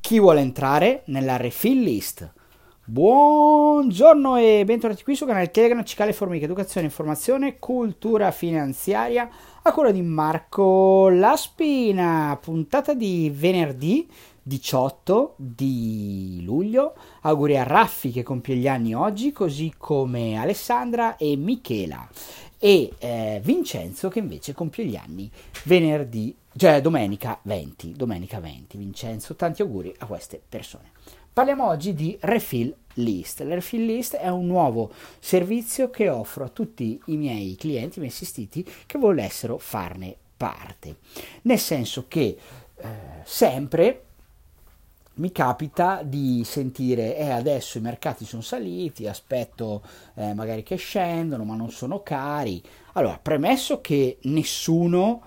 Chi vuole entrare nella refill list? Buongiorno e bentornati qui sul canale Telegram Cicale Formiche, Educazione, Informazione, Cultura Finanziaria a cura di Marco Laspina, puntata di venerdì 18 di luglio. Auguri a Raffi che compie gli anni oggi, così come Alessandra e Michela, e Vincenzo che invece compie gli anni domenica 20. Vincenzo, tanti auguri a queste persone. Parliamo oggi di Refill List. La Refill List è un nuovo servizio che offro a tutti i miei clienti, i miei assistiti che volessero farne parte, nel senso che sempre mi capita di sentire adesso i mercati sono saliti, aspetto magari che scendono, ma non sono cari. Allora, premesso che nessuno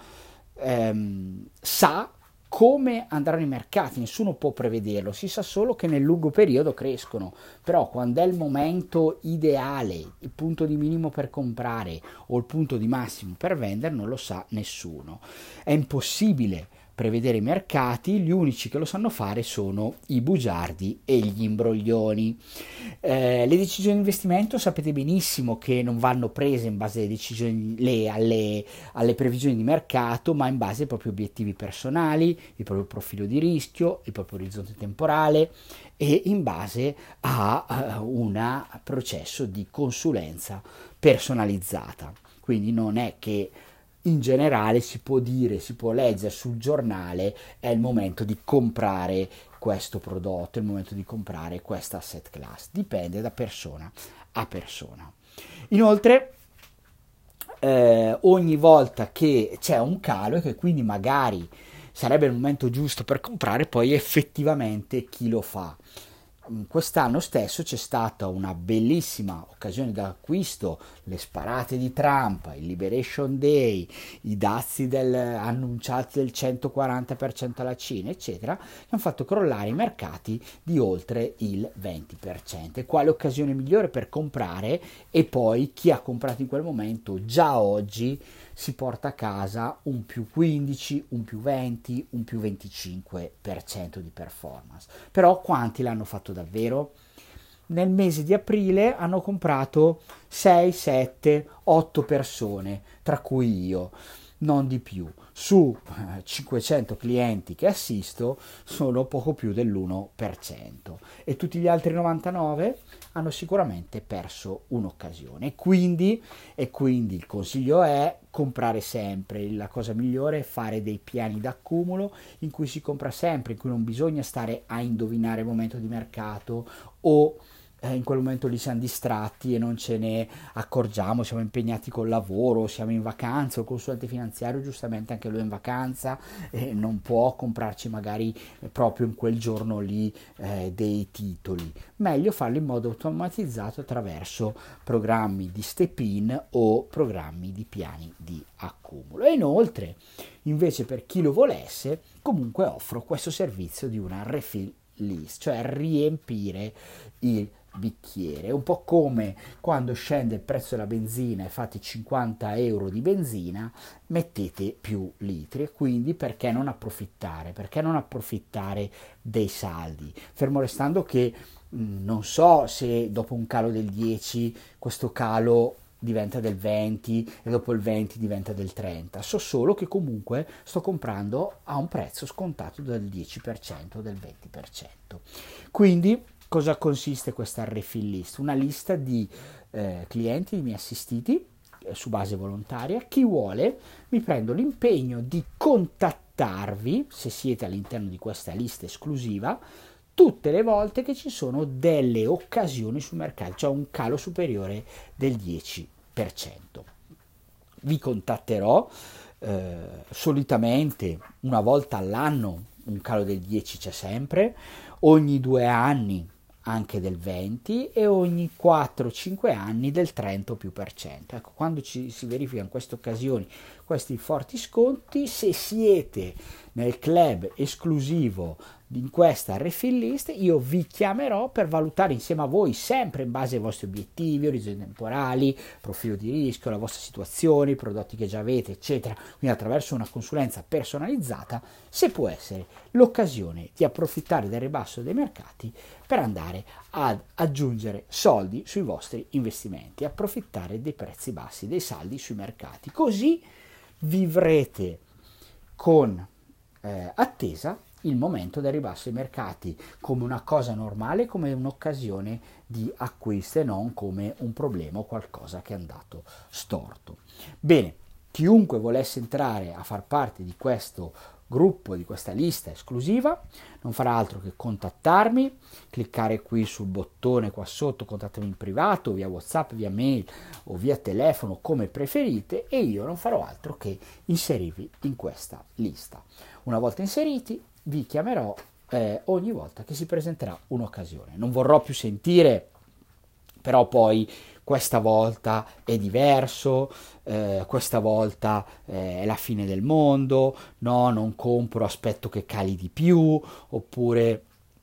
sa come andranno i mercati, nessuno può prevederlo, si sa solo che nel lungo periodo crescono, però quando è il momento ideale, il punto di minimo per comprare o il punto di massimo per vendere, non lo sa nessuno. È impossibile prevedere i mercati, gli unici che lo sanno fare sono i bugiardi e gli imbroglioni. Le decisioni di investimento sapete benissimo che non vanno prese in base alle decisioni, alle previsioni di mercato, ma in base ai propri obiettivi personali, il proprio profilo di rischio, il proprio orizzonte temporale e in base a un processo di consulenza personalizzata. Quindi non è che in generale si può leggere sul giornale è il momento di comprare questo prodotto, è il momento di comprare questa asset class, dipende da persona a persona. Inoltre ogni volta che c'è un calo e che quindi magari sarebbe il momento giusto per comprare, poi effettivamente chi lo fa? Quest'anno stesso c'è stata una bellissima occasione d'acquisto, le sparate di Trump, il Liberation Day, i dazi annunciati del 140% alla Cina, eccetera, che hanno fatto crollare i mercati di oltre il 20%. E quale occasione migliore per comprare? E poi chi ha comprato in quel momento già oggi si porta a casa un più 15, un più 20, un più 25% di performance. Però quanti l'hanno fatto davvero? Nel mese di aprile hanno comprato 6, 7, 8 persone, tra cui io, non di più. Su 500 clienti che assisto sono poco più dell'1% e tutti gli altri 99 hanno sicuramente perso un'occasione. E quindi il consiglio è comprare sempre. La cosa migliore è fare dei piani d'accumulo in cui si compra sempre, in cui non bisogna stare a indovinare il momento di mercato o in quel momento lì siamo distratti e non ce ne accorgiamo, siamo impegnati col lavoro, siamo in vacanza, il consulente finanziario giustamente anche lui è in vacanza e non può comprarci magari proprio in quel giorno lì dei titoli. Meglio farlo in modo automatizzato attraverso programmi di step-in o programmi di piani di accumulo. E inoltre, invece, per chi lo volesse, comunque offro questo servizio di una refill list, cioè riempire il bicchiere. È un po' come quando scende il prezzo della benzina e fate 50 euro di benzina, mettete più litri. E quindi perché non approfittare? Perché non approfittare dei saldi? Fermo restando che non so se dopo un calo del 10 questo calo diventa del 20 e dopo il 20 diventa del 30. So solo che comunque sto comprando a un prezzo scontato del 10% o del 20%. Quindi cosa consiste questa refill list? Una lista di clienti, di miei assistiti su base volontaria. Chi vuole mi prendo l'impegno di contattarvi, se siete all'interno di questa lista esclusiva, tutte le volte che ci sono delle occasioni sul mercato, cioè un calo superiore del 10%. Vi contatterò solitamente una volta all'anno, un calo del 10 c'è sempre, ogni 2 anni anche del 20 e ogni 4-5 anni del 30 o più per cento. Ecco, quando si verificano queste occasioni, questi forti sconti, se siete nel club esclusivo in questa refill list io vi chiamerò per valutare insieme a voi, sempre in base ai vostri obiettivi, orizzonti temporali, profilo di rischio, la vostra situazione, i prodotti che già avete, eccetera, quindi attraverso una consulenza personalizzata, se può essere l'occasione di approfittare del ribasso dei mercati per andare ad aggiungere soldi sui vostri investimenti, approfittare dei prezzi bassi, dei saldi sui mercati. Così vivrete con attesa il momento del ribasso dei mercati come una cosa normale, come un'occasione di acquisto e non come un problema o qualcosa che è andato storto. Bene, chiunque volesse entrare a far parte di questo gruppo, di questa lista esclusiva, non farà altro che contattarmi, cliccare qui sul bottone qua sotto, contattarmi in privato, via WhatsApp, via mail o via telefono, come preferite, e io non farò altro che inserirvi in questa lista. Una volta inseriti, vi chiamerò ogni volta che si presenterà un'occasione. Non vorrò più sentire, però poi questa volta è diverso, questa volta è la fine del mondo, no, non compro, aspetto che cali di più, oppure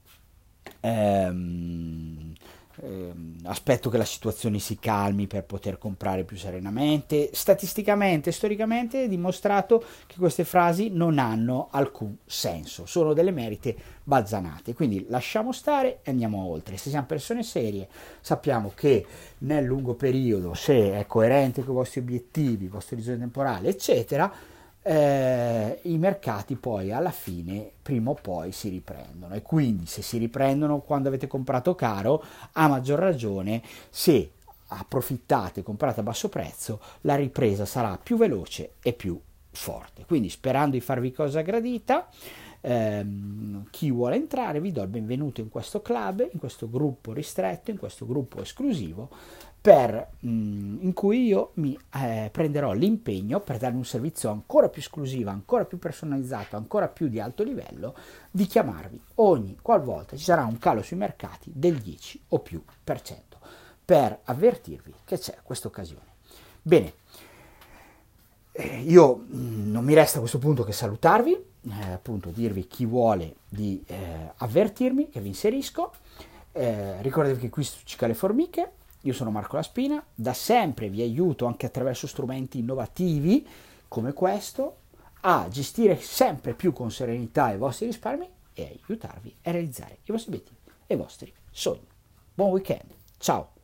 aspetto che la situazione si calmi per poter comprare più serenamente. Statisticamente, storicamente è dimostrato che queste frasi non hanno alcun senso, sono delle merite balzanate, quindi lasciamo stare e andiamo oltre. Se siamo persone serie sappiamo che nel lungo periodo, se è coerente con i vostri obiettivi, il vostro orizzonte temporale, eccetera, i mercati poi alla fine prima o poi si riprendono, e quindi se si riprendono quando avete comprato caro, a maggior ragione se approfittate e comprate a basso prezzo, la ripresa sarà più veloce e più forte. Quindi, sperando di farvi cosa gradita, chi vuole entrare vi do il benvenuto in questo club, in questo gruppo ristretto, in questo gruppo esclusivo, in cui io mi prenderò l'impegno per darvi un servizio ancora più esclusivo, ancora più personalizzato, ancora più di alto livello, di chiamarvi ogni qualvolta ci sarà un calo sui mercati del 10 o più per cento, per avvertirvi che c'è questa occasione. Bene, io non mi resta a questo punto che salutarvi, appunto dirvi chi vuole di avvertirmi che vi inserisco. Ricordatevi che qui stuzzica le formiche. Io sono Marco Laspina, da sempre vi aiuto anche attraverso strumenti innovativi come questo a gestire sempre più con serenità i vostri risparmi e aiutarvi a realizzare i vostri obiettivi e i vostri sogni. Buon weekend, ciao!